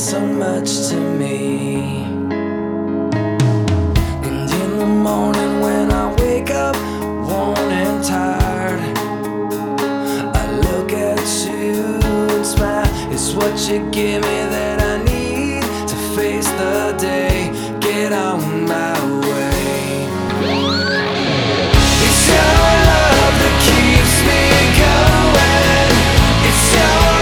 so much to me. And in the morning when I wake up worn and tired, I look at you and smile. It's what you give me that I need to face the day, get on my